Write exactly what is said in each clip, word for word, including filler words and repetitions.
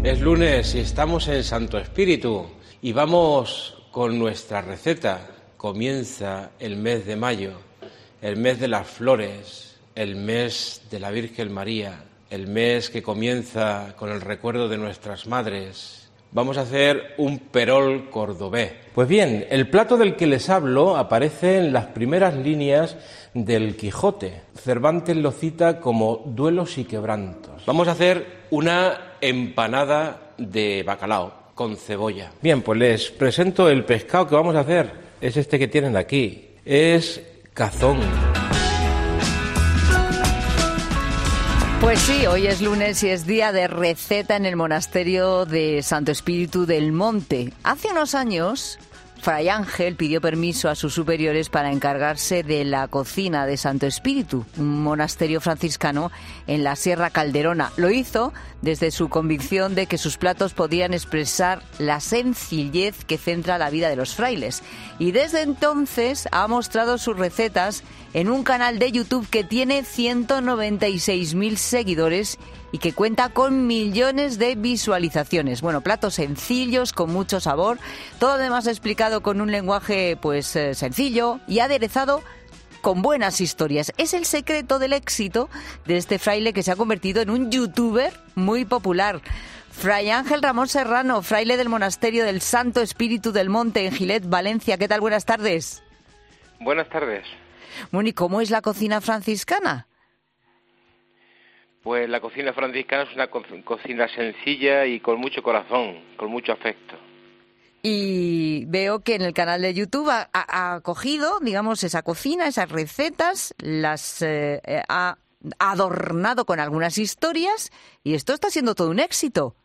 Es lunes y estamos en Santo Espíritu y vamos con nuestra receta. Comienza el mes de mayo, el mes de las flores, el mes de la Virgen María, el mes que comienza con el recuerdo de nuestras madres. Vamos a hacer un perol cordobés. Pues bien, el plato del que les hablo aparece en las primeras líneas del Quijote. Cervantes lo cita como duelos y quebrantos. Vamos a hacer una empanada de bacalao con cebolla. Bien, pues les presento el pescado que vamos a hacer. Es este que tienen aquí. Es cazón. Pues sí, hoy es lunes y es día de receta en el monasterio de Santo Espíritu del Monte. Hace unos años, Fray Ángel pidió permiso a sus superiores para encargarse de la cocina de Santo Espíritu, un monasterio franciscano en la Sierra Calderona. Lo hizo desde su convicción de que sus platos podían expresar la sencillez que centra la vida de los frailes. Y desde entonces ha mostrado sus recetas en un canal de YouTube que tiene ciento noventa y seis mil seguidores y que cuenta con millones de visualizaciones. Bueno, platos sencillos, con mucho sabor, todo además explicado con un lenguaje pues eh, sencillo y aderezado con buenas historias. Es el secreto del éxito de este fraile que se ha convertido en un youtuber muy popular. Fray Ángel Ramón Serrano, fraile del monasterio del Santo Espíritu del Monte en Gilet, Valencia. ¿Qué tal? Buenas tardes. Buenas tardes. Bueno, ¿y cómo es la cocina franciscana? Pues la cocina franciscana es una co- cocina sencilla y con mucho corazón, con mucho afecto. Y veo que en el canal de YouTube ha, ha, ha cogido, digamos, esa cocina, esas recetas, las eh, ha adornado con algunas historias y esto está siendo todo un éxito.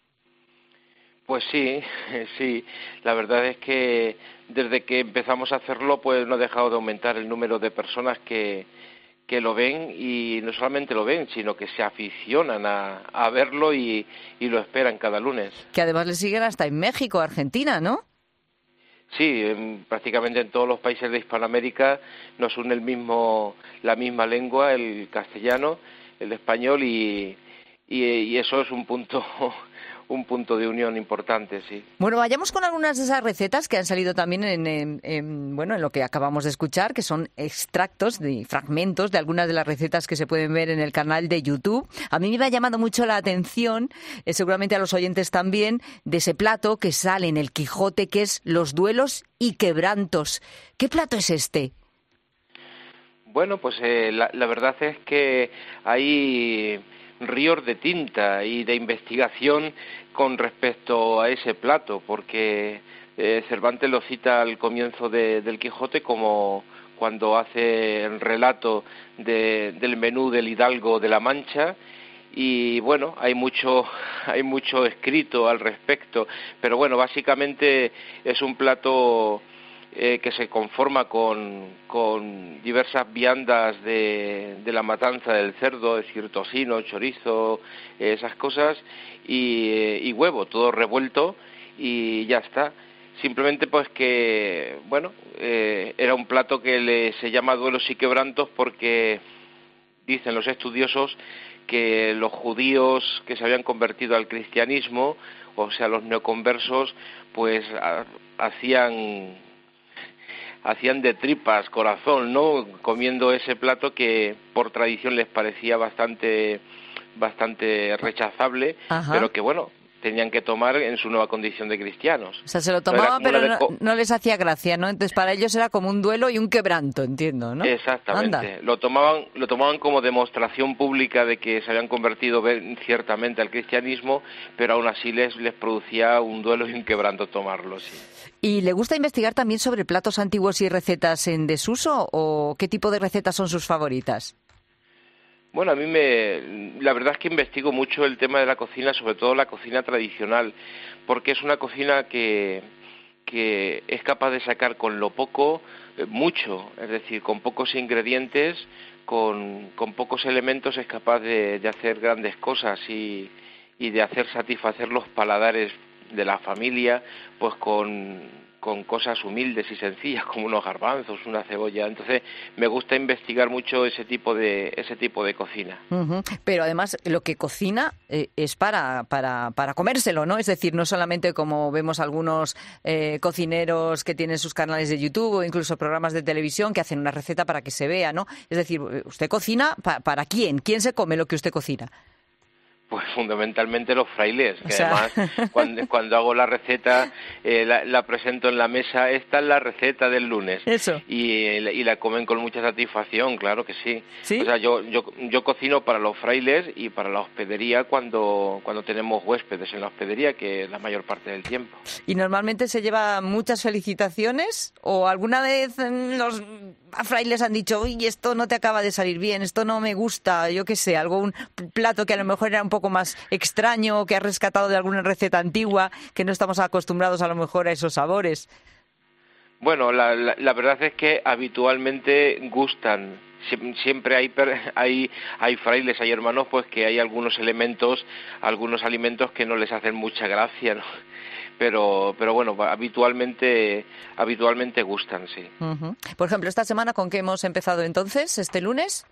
Pues sí, sí, la verdad es que desde que empezamos a hacerlo pues no ha dejado de aumentar el número de personas que, que lo ven y no solamente lo ven, sino que se aficionan a, a verlo y, y lo esperan cada lunes. Que además le siguen hasta en México, Argentina, ¿no? Sí, en, prácticamente en todos los países de Hispanoamérica nos une el mismo, la misma lengua, el castellano, el español y, y, y eso es un punto un punto de unión importante, sí. Bueno, vayamos con algunas de esas recetas que han salido también en, en, en, bueno, en lo que acabamos de escuchar, que son extractos de fragmentos de algunas de las recetas que se pueden ver en el canal de YouTube. A mí me ha llamado mucho la atención, eh, seguramente a los oyentes también, de ese plato que sale en el Quijote, que es los duelos y quebrantos. ¿Qué plato es este? Bueno, pues eh, la, la verdad es que hay ríos de tinta y de investigación con respecto a ese plato, porque eh, Cervantes lo cita al comienzo de, del Quijote como cuando hace el relato de, del menú del hidalgo de la Mancha, y bueno, hay mucho hay mucho escrito al respecto, pero bueno, básicamente es un plato Eh, que se conforma con, con diversas viandas de, de la matanza del cerdo, es decir, tocino, chorizo, eh, esas cosas, y, eh, y huevo, todo revuelto, y ya está. Simplemente pues que, bueno, eh, era un plato que le, se llama duelos y quebrantos porque dicen los estudiosos que los judíos que se habían convertido al cristianismo, o sea, los neoconversos, pues ha, hacían... hacían de tripas corazón, ¿no?, comiendo ese plato que por tradición les parecía bastante bastante rechazable. Ajá. Pero que bueno, tenían que tomar en su nueva condición de cristianos. O sea, se lo tomaban, pero no, no les hacía gracia, ¿no? Entonces para ellos era como un duelo y un quebranto, entiendo, ¿no? Exactamente. Anda. Lo tomaban lo tomaban como demostración pública de que se habían convertido ciertamente al cristianismo, pero aún así les, les producía un duelo y un quebranto tomarlo, sí. ¿Y le gusta investigar también sobre platos antiguos y recetas en desuso o qué tipo de recetas son sus favoritas? Bueno, a mí me, la verdad es que investigo mucho el tema de la cocina, sobre todo la cocina tradicional, porque es una cocina que, que es capaz de sacar con lo poco eh, mucho, es decir, con pocos ingredientes, con, con pocos elementos es capaz de, de hacer grandes cosas y, y de hacer satisfacer los paladares de la familia, pues con con cosas humildes y sencillas como unos garbanzos, una cebolla. Entonces me gusta investigar mucho ese tipo de ese tipo de cocina. Uh-huh. Pero además lo que cocina eh, es para, para para comérselo, ¿no? Es decir, no solamente como vemos algunos eh, cocineros que tienen sus canales de YouTube o incluso programas de televisión que hacen una receta para que se vea, ¿no? Es decir, usted cocina pa- ¿para quién? ¿Quién se come lo que usted cocina? Pues fundamentalmente los frailes, que o sea... además cuando, cuando hago la receta eh, la, la presento en la mesa, esta es la receta del lunes. Eso. Y, y la comen con mucha satisfacción, claro que sí. ¿Sí? O sea, yo, yo, yo cocino para los frailes y para la hospedería cuando, cuando tenemos huéspedes en la hospedería, que es la mayor parte del tiempo. ¿Y normalmente se lleva muchas felicitaciones? ¿O alguna vez los frailes han dicho, uy, esto no te acaba de salir bien, esto no me gusta, yo qué sé, algún plato que a lo mejor era un poco más extraño, que has rescatado de alguna receta antigua, que no estamos acostumbrados a lo mejor a esos sabores? Bueno, la, la, la verdad es que habitualmente gustan. Siempre hay, hay hay frailes, hay hermanos, pues que hay algunos elementos, algunos alimentos que no les hacen mucha gracia, ¿no? Pero pero bueno, habitualmente habitualmente gustan, sí. Uh-huh. Por ejemplo, esta semana, ¿con qué hemos empezado entonces, este lunes?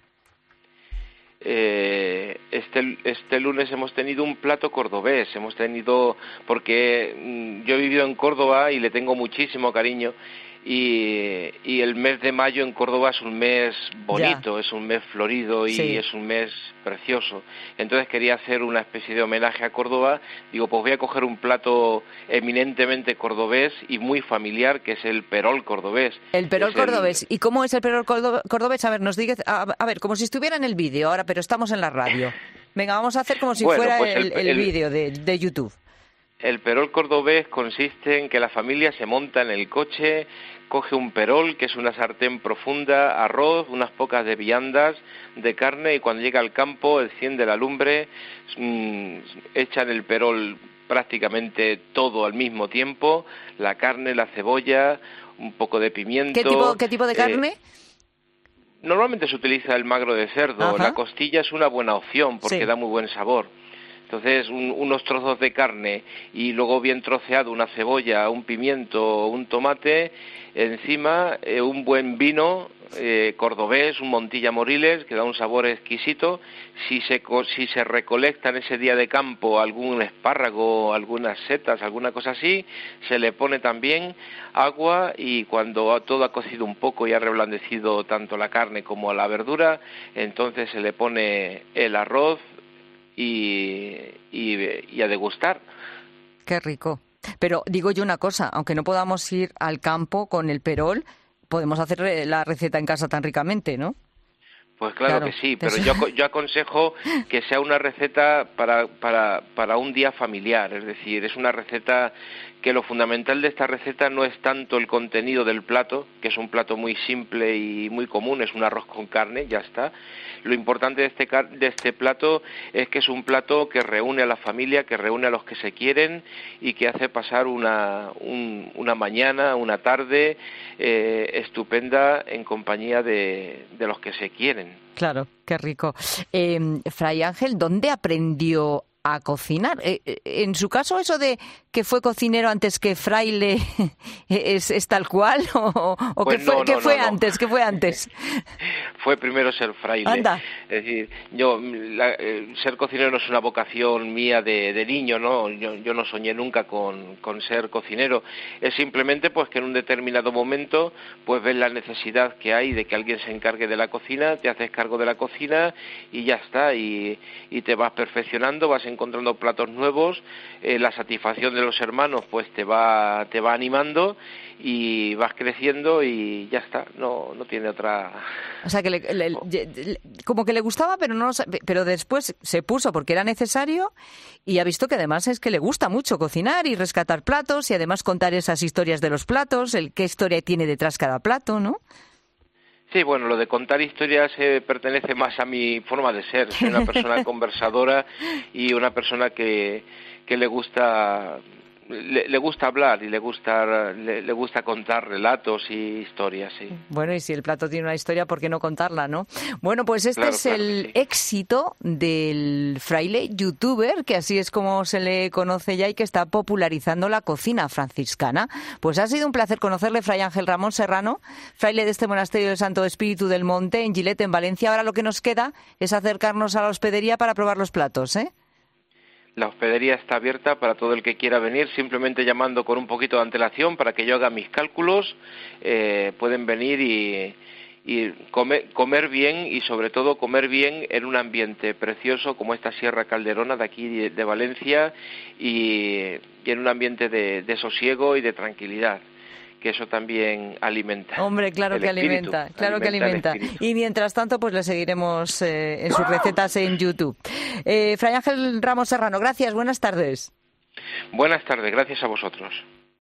Eh, este, este lunes hemos tenido un plato cordobés, hemos tenido, porque mmm, yo he vivido en Córdoba y le tengo muchísimo cariño, y, y el mes de mayo en Córdoba es un mes bonito, ya. Es un mes florido y sí. Es un mes precioso. Entonces quería hacer una especie de homenaje a Córdoba. Digo, pues voy a coger un plato eminentemente cordobés y muy familiar, que es el perol cordobés. El perol es cordobés. El... ¿Y cómo es el perol cordobés? A ver, nos diga, a, a ver, como si estuviera en el vídeo ahora, pero estamos en la radio. Venga, vamos a hacer como si bueno, fuera pues el, el, el vídeo de, de YouTube. El perol cordobés consiste en que la familia se monta en el coche, coge un perol, que es una sartén profunda, arroz, unas pocas de viandas de carne, y cuando llega al campo enciende la lumbre, mmm, echan el perol prácticamente todo al mismo tiempo, la carne, la cebolla, un poco de pimiento. ¿Qué tipo, qué tipo de carne? Eh, normalmente se utiliza el magro de cerdo. Ajá. La costilla es una buena opción porque sí. Da muy buen sabor. Entonces, un, unos trozos de carne y luego bien troceado una cebolla, un pimiento, un tomate, encima eh, un buen vino eh, cordobés, un Montilla Moriles, que da un sabor exquisito. Si se, si se recolecta en ese día de campo algún espárrago, algunas setas, alguna cosa así, se le pone también agua, y cuando todo ha cocido un poco y ha reblandecido tanto la carne como la verdura, entonces se le pone el arroz, Y, y, y a degustar. Qué rico. Pero digo yo una cosa, aunque no podamos ir al campo con el perol, podemos hacer la receta en casa tan ricamente, ¿no? Pues claro, claro que sí, pero yo, yo aconsejo que sea una receta para, para, para un día familiar, es decir, es una receta que lo fundamental de esta receta no es tanto el contenido del plato, que es un plato muy simple y muy común, es un arroz con carne, ya está. Lo importante de este, de este plato es que es un plato que reúne a la familia, que reúne a los que se quieren y que hace pasar una, un, una mañana, una tarde eh, estupenda en compañía de, de los que se quieren. Claro, qué rico. Eh, Fray Ángel, ¿dónde aprendió a cocinar? Eh, en su caso, eso de que fue cocinero antes que fraile, ¿es, es tal cual? ¿O, o pues qué fue, no, no, ¿qué fue no, antes? No. ¿Qué fue antes? Fue primero ser fraile. Anda. Es decir, yo la, eh, ser cocinero no es una vocación mía de, de niño, ¿no? Yo, yo no soñé nunca con, con ser cocinero. Es simplemente pues que en un determinado momento pues ves la necesidad que hay de que alguien se encargue de la cocina, te haces cargo de la cocina y ya está, y, y te vas perfeccionando, vas encontrando platos nuevos, eh, la satisfacción de los hermanos pues te va te va animando y vas creciendo y ya está, no no tiene otra. O sea que le, le, le, como que le gustaba, pero no pero después se puso porque era necesario, y ha visto que además es que le gusta mucho cocinar y rescatar platos y además contar esas historias de los platos, el qué historia tiene detrás cada plato, ¿no? Sí, bueno, lo de contar historias eh, pertenece más a mi forma de ser. Soy una persona conversadora y una persona que, que le gusta le, le gusta hablar y le gusta le, le gusta contar relatos y historias, sí. Bueno, y si el plato tiene una historia, ¿por qué no contarla, no? Bueno, pues este Claro, es claro el que sí. éxito del fraile youtuber, que así es como se le conoce ya y que está popularizando la cocina franciscana. Pues ha sido un placer conocerle, Fray Ángel Ramón Serrano, fraile de este monasterio del Santo Espíritu del Monte, en Gilet, en Valencia. Ahora lo que nos queda es acercarnos a la hospedería para probar los platos, ¿eh? La hospedería está abierta para todo el que quiera venir, simplemente llamando con un poquito de antelación para que yo haga mis cálculos. Eh, pueden venir y, y comer, comer bien, y sobre todo comer bien en un ambiente precioso como esta Sierra Calderona de aquí de, de Valencia, y, y en un ambiente de, de sosiego y de tranquilidad, que eso también alimenta. Hombre, claro que espíritu, alimenta, claro que alimenta alimenta. Y mientras tanto, pues le seguiremos eh, en sus recetas en YouTube. Eh, Fray Ángel Ramos Serrano, gracias, buenas tardes. Buenas tardes, gracias a vosotros.